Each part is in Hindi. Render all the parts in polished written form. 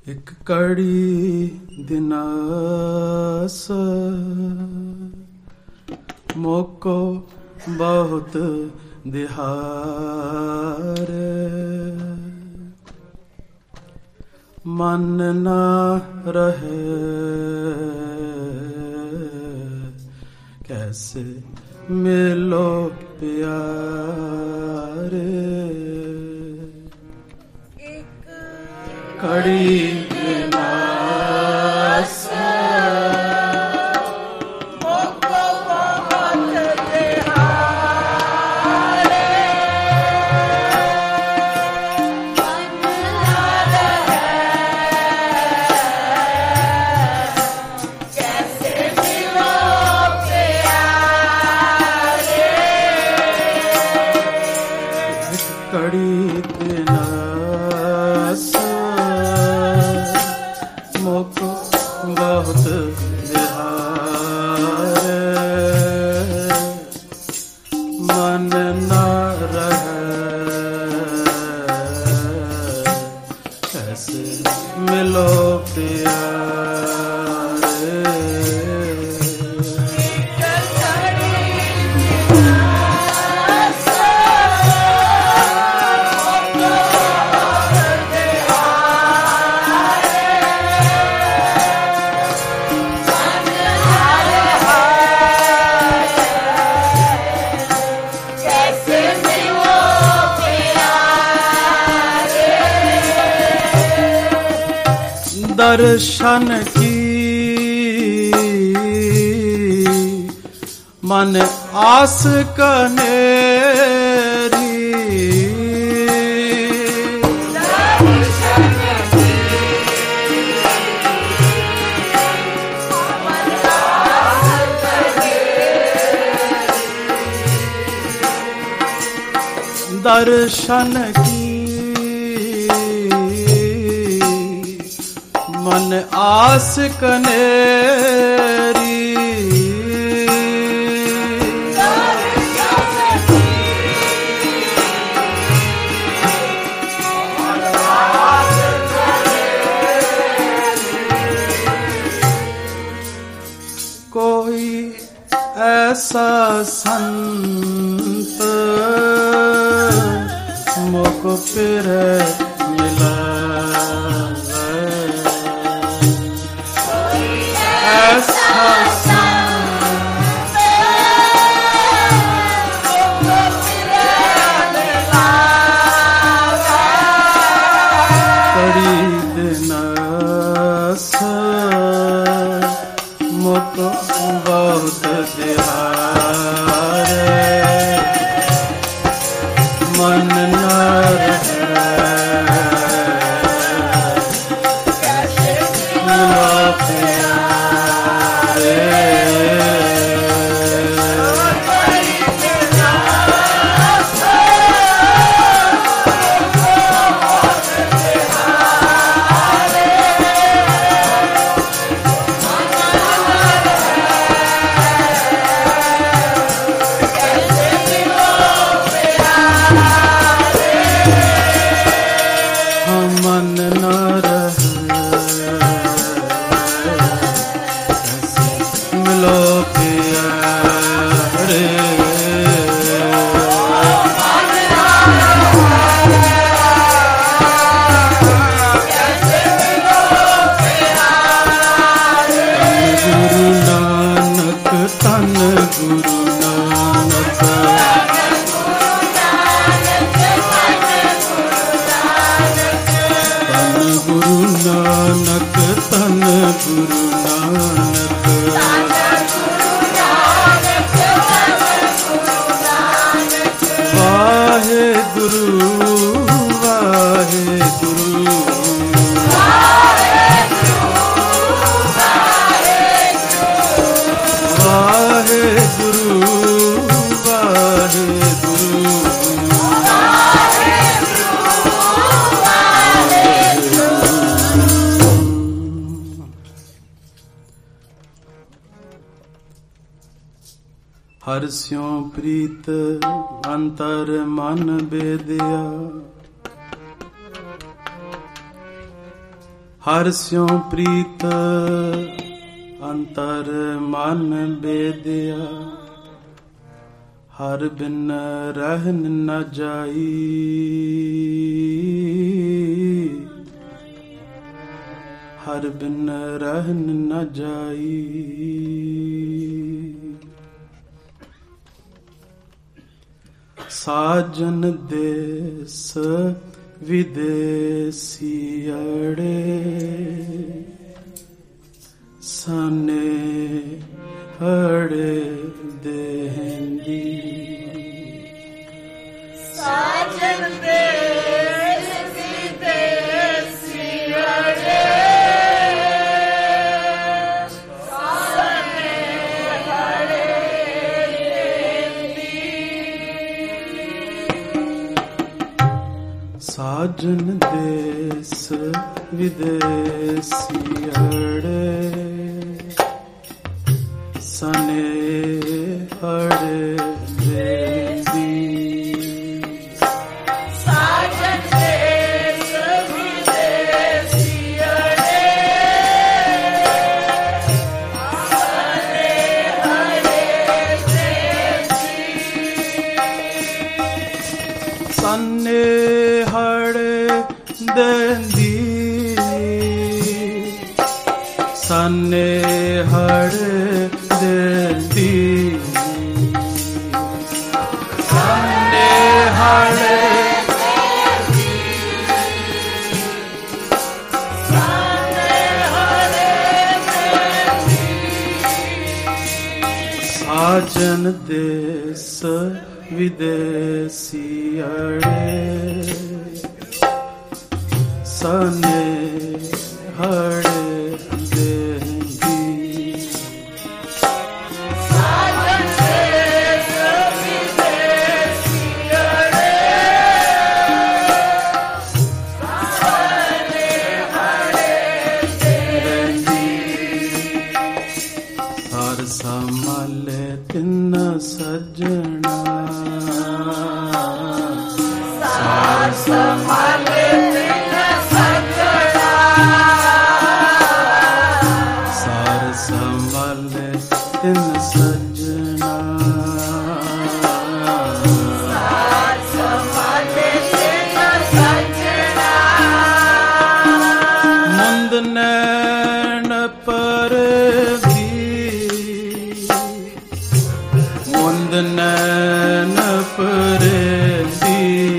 एक कड़ी दिनास मोको बहुत दिहारे मन न रहे कैसे मिलो प्यारे कड़ी दिनास मोको बहुत दिहारे मन न रहे कैसे मिलो प्यारे कड़ी दिनास मोको बहुत दिहारे मन न रहे कैसे मिलो प्यारे दर्शन की मन आस कनेरी दर्शन की मन आस कनेरी कोई ऐसा संत मोको फिर मिला कड़ी दिनास मोको बहुत दिहारे मन न रहे कैसे मिलो प्यारे मन न रहे मिलो प्यारे गुरु नानक तन गुरु नानक गुरु नानक तन गुरु नानक वाहे गुरु वाहे गुरु वाहे गुरु वाहे गुरु हर्ष्यों प्रीत अंतर मन बेदिया ਹਰਿ ਸਿਉ ਪ੍ਰੀਤ ਅੰਤਰ ਮਨ ਬੇਦਿਆ, ਹਰਿ ਬਿਨ ਰਹਿਨ ਨ ਜਾਈ, ਹਰਿ ਬਿਨ ਰਹਿਨ ਨ ਜਾਈ। ਸਾਜਨ ਦੇਸ ਵਿਦੇਸੀਅੜੇ, ਸਨੇ ਹੜੇ ਦੇਹੰਦੀ। ਸਾਜਨ ਦੇਸ ਵਿਦੇਸੀਅੜੇ, ਸਨੇ ਹੜੇ ਦੇਹੰਦੀ। ਸਾਜਨ ਦੇਸ ਵਿਦੇਸੀਅੜੇ, ਸਨੇ ਹੜੇ ਦੇਹੰਦੀ। ਸਾਜਨ ਦੇਸ ਵਿਦੇਸੀਅੜੇ, ਸਨੇ ਹੜੇ ਦੇਹੰਦੀ। ਸਨੇ ਹੜੇ ਦੇਹੰਦੀ, ਸਨੇ ਹੜੇ ਦੇਹੰਦੀ। ਸਨੇ ਹੜੇ ਸਾਜਨ ਦੇਸ ਵਿਦੇਸੀਅੜੇ, ਸਨੇ ਹੜੇ ਦੇਹੰਦੀ। ਸਾਜਨ ਦੇਸ ਵਿਦੇਸੀਅੜੇ, ਸਨੇ ਹੜੇ ਦੇਹੰਦੀ। ਹਰ ਸੰਭਾਲੇ ਤਿੰਨ ਸੱਜਣਾ, ਸਾਰ ਸੰਭਾਲੇ ਤਿੰਨ ਸੱਜਣਾ, ਸਾਰ ਸੰਭਾਲੇ ਤਿੰਨ ਸੱਜਣਾ। ਸਾਰ ਸੰਭਾਲੇ ਤਿੰਨ ਸੱਜਣਾ। ਮੁੰਦ ਨੈਣ ਪਰਦੀ, ਮੁੰਦ ਨੈਣ ਪਰਦੀ।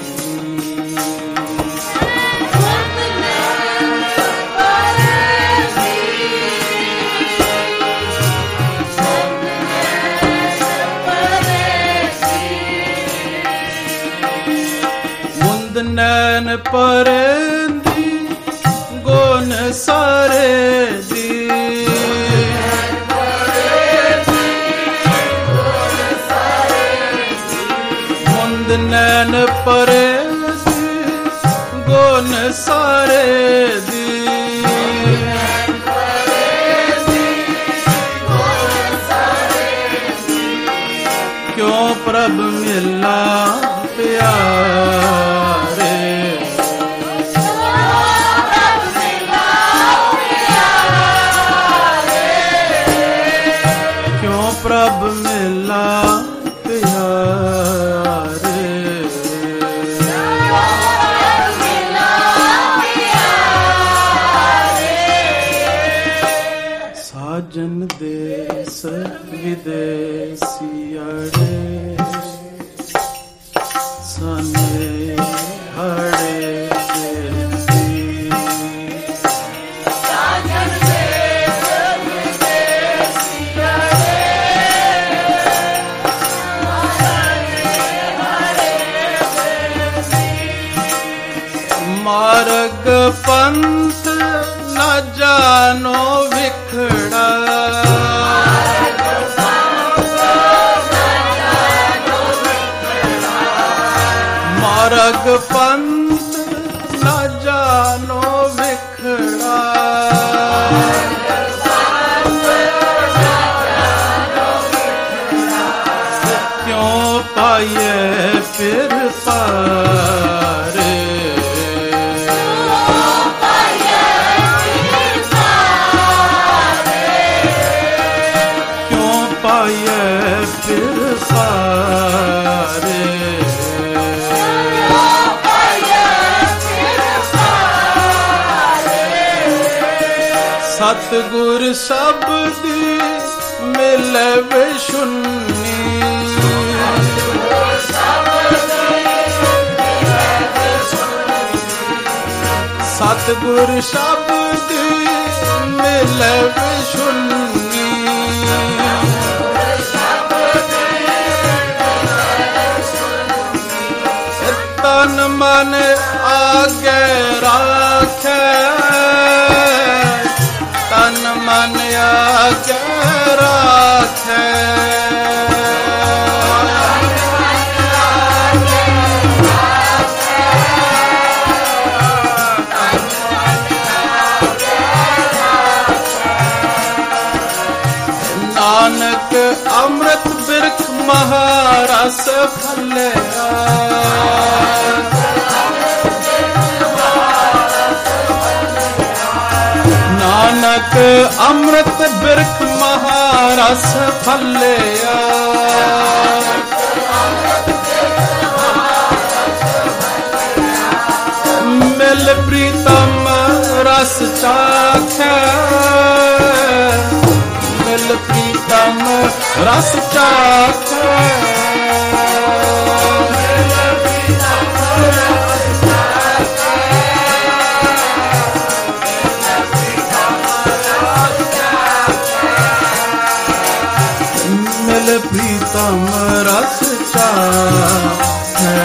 ਮੁੰਦ ਨੈਣ ਪਰਦੀ, ਮੁੰਦ ਨੈਣ ਪਰਦੀ। ਮੁੰਦ ਨੈਣ ਪਰਦੀ, ਗੋਨ ਸਾਰੇ ਦੀ। ਮੁੰਦ ਨੈਣ ਪਰਦੀ, ਗੋਨ ਸਾਰੇ ਦੀ। ਕਿਉਂ ਪ੍ਰਭ ਮਿਲਾ ਪਿਆਰੇ, ਕਿਉਂ ਪ੍ਰਭ ਮਿਲਾ ਪਿਆਰੇ। ਸਾਜਨ ਦੇਸ ਵਿਦੇਸੀਅੜੇ, ਸਨੇ ਹੜੇ ਦੇਹੰਦੀ। ਸਾਜਨ ਦੇਸ ਵਿਦੇਸੀਅੜੇ, ਮਾਰਗ ਪੰਥ ਨ ਜਾਣੋ ਵਿਖੜਾ, ਮਾਰਗ ਪੰਥ ਨ ਜਾਣੋ ਵਿਖੜਾ। ਕਿਉਂ ਪਾਈਏ ਫਿਰ ਪਾਰੇ, सतगुर शब्दी मिले विशुन्नी सतगुर शब्दी मिले विशुन्नी तन मन आगे राखे तन मन आगे राखे नानक अमृत बिरख महारस फलिया नानक अमृत बिरख महारस फलिया मिल प्रीतम रस चाखे मिल प्रीतम रस चाखे मिल प्रीतम रस चाखे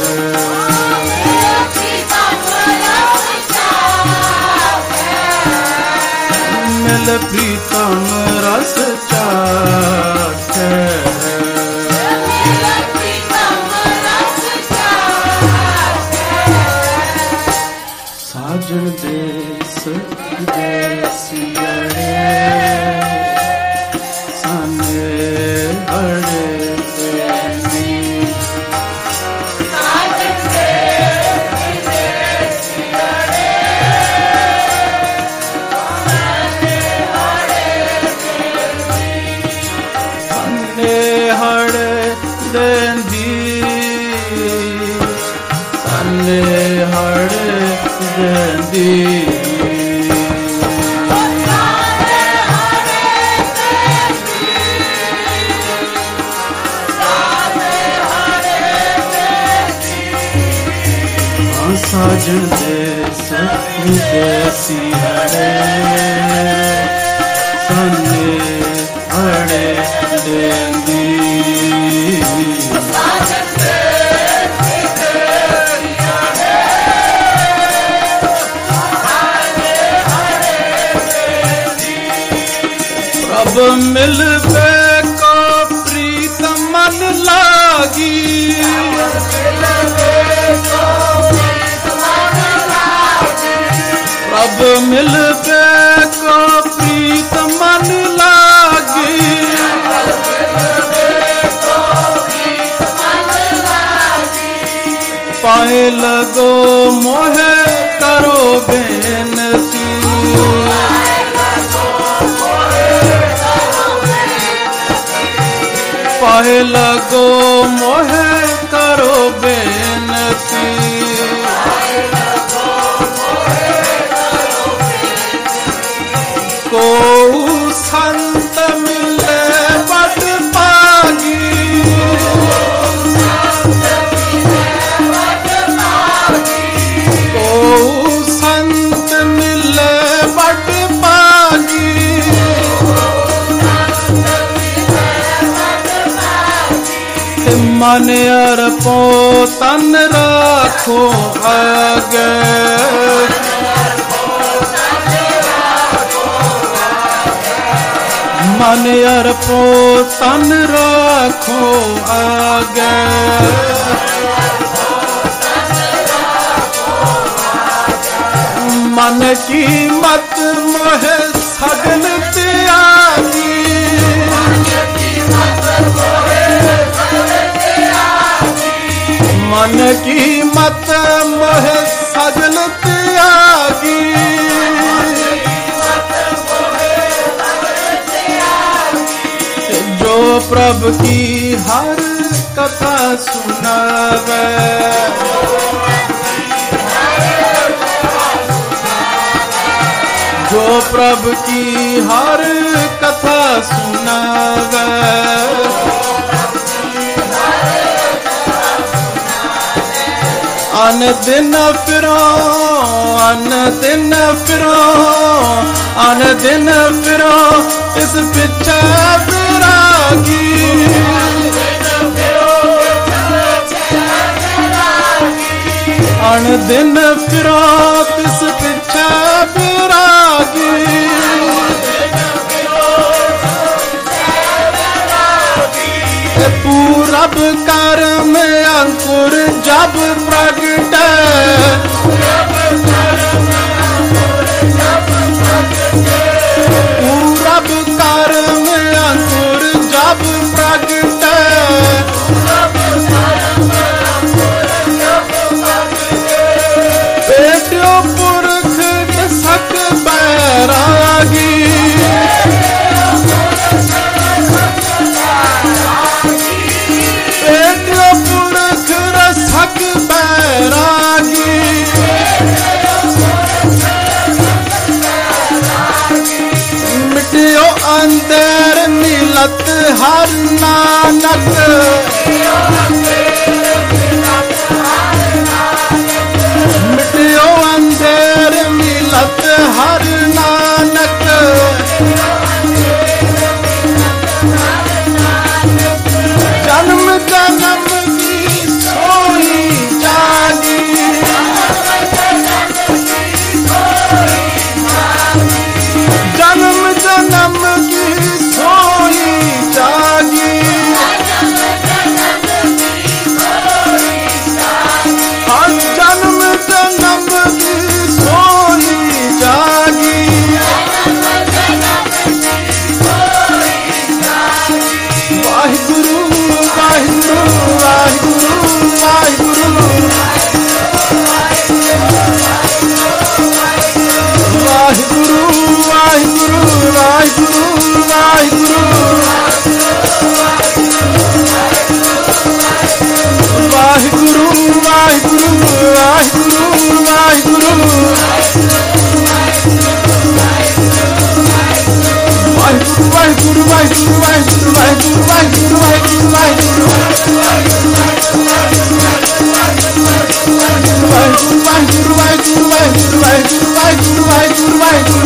मिल प्रीतम रस चाखे साजन देश देसियरे साने बड़े देनी साजन देश देसियरे साने हड़े देनी साने हड़े देनी साजन देश देसी हरे सने हरे देंदी अब मिलवे को प्रीत मन लागी अब मिलवे को प्रीत मन लागी पाए लगो मोहे करो बेनती पाए लगो मोहे करो बेनती को संत मिले बट पागी को संत मिले बट पागी मन अर्पो तन राखो आगे मन अर्पो तन राखो आगे मन की मत मोहे सगन त्यागी मन की मत मोहे सगन त्यागी जो प्रभु की हर कथा सुनावे जो प्रभु की हर कथा सुनावे, अन दिन फिरो, अन दिन फिरो, अन दिन फिरो इस पिछे विरागी, अन दिन फिरो तिस पिछे विरागी, पूरब कर में अंकुर जब प्रगटे, पूरब कर में अंकुर जब प्रगटे, बेटियों पुरख सक बैरागी, सक बैरागी, मिटियो अंधेर मिलत हर नानक, मिटियो अंधेर मिलत हर नानक, जन्म जन्म जन्म जन्म की सोई जागी, हर जन्म जन्म की सोई जागी, वाहिगुरु वाहिगुरु वाहिगुरु वाहिगुरु, वाहिगुरु वाहिगुरु वाहिगुरु वाहिगुरु, वाहिगुरु वाहिगुरु वाहिगुरु वाहिगुरु, वाहिगुरु वाहिगुरु वाहिगुरु वाहिगुरु वाहिगुरु वाहिगुरु वाहिगुरु, वाहिगुरु वाहिगुरु वाहिगुरु वाहिगुरु वाहिगुरु वाहिगुरु वाहिगुरु वाहिगुरु,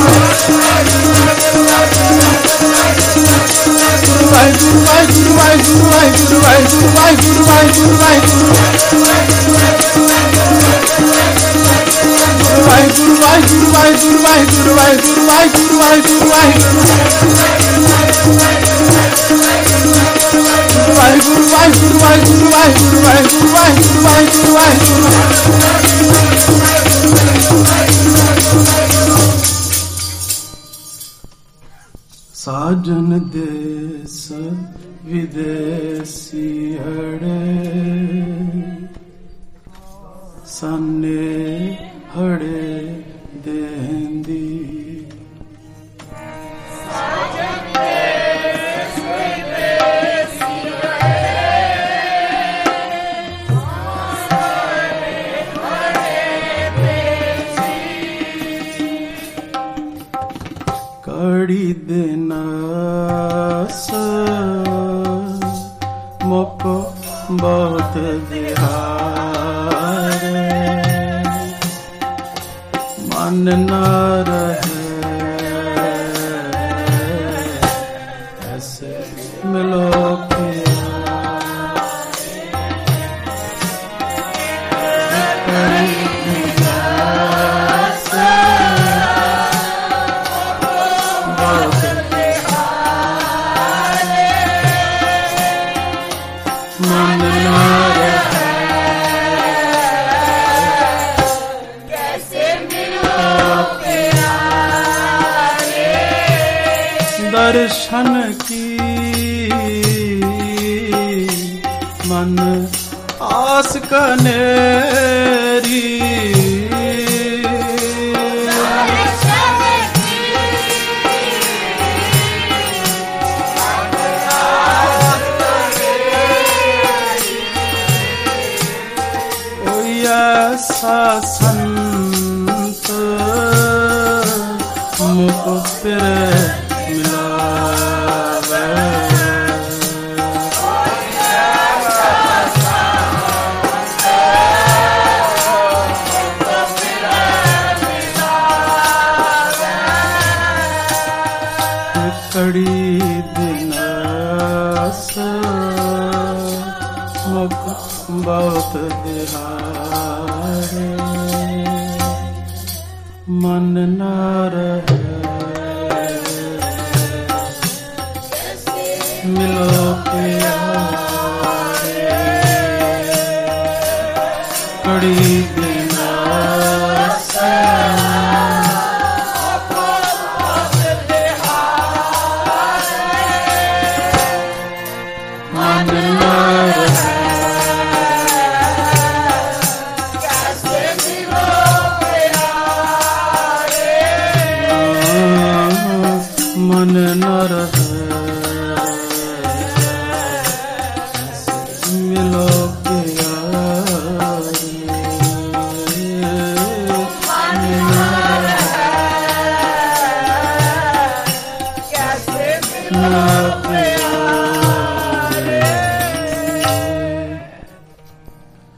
वाहिगुरु वाहिगुरु वाहिगुरु वाहिगुरु वाहिगुरु वाहिगुरु वाहिगुरु वाहिगुरु, वाहिगुरु वाहिगुरु वाहिगुरु वाहिगुरु वाहिगुरु वाहिगुरु वाहिगुरु वाहिगुरु, वाहिगुरु वाहिगुरु वाहिगुरु वाहिगुरु वाहिगुरु वाहिगुरु वाहिगुरु वाहिगुरु, साजन देश विदेशी हड़े, सन्ने हड़े देंदी, कड़ी देना मोको बहुत बिहार, मन न रहे ऐसे मिलो दर्शन की मन आस कनेरी, ऐसा संत मुख फिर मिलावे। कड़ी दिनास मुख बहुत दिहारे, मन न रहे मिलो प्यारे। कड़ी दिनास मन न रहे मन न रहे मिलो प्यारे। मन न रहे